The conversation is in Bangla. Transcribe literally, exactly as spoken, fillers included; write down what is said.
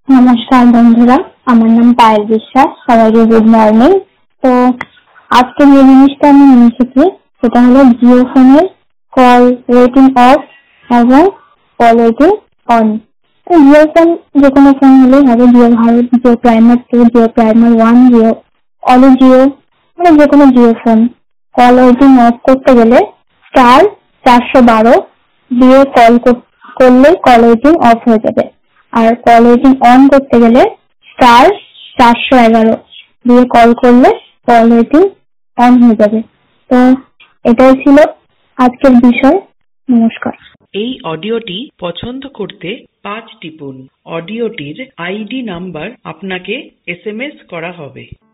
নমস্কার বন্ধুরা, আমার নাম পায়েল বিশ্বাস। সবাইকে গুড মর্নিং। তো আজকে যে জিনিসটা আমি নিয়ে এসেছি সেটা হলো জিও ফোনের কল ওয়েটিং অফ এবং call waiting on. Jio phone যে কোনো ফোন হলেই হবে, Jio Bharat, Jio Prima two, Jio Prima one, Jio অলি জিও, মানে যে কোনো Jio phone call waiting off করতে গেলে স্টার চারশো বারো দিয়ে কল করলে কল ওয়েটিং অফ হয়ে যাবে। আর কল ওয়েটিং অন করতে গেলে স্টার চারশো এগারো দিয়ে কল করলে কল ওয়েটিং অন হয়ে যাবে। তো এটাই ছিল আজকের বিষয়। নমস্কার। এই অডিওটি পছন্দ করতে পাঁচ টিপুন। অডিওটির আইডি নাম্বার আপনাকে এস এম এস করা হবে।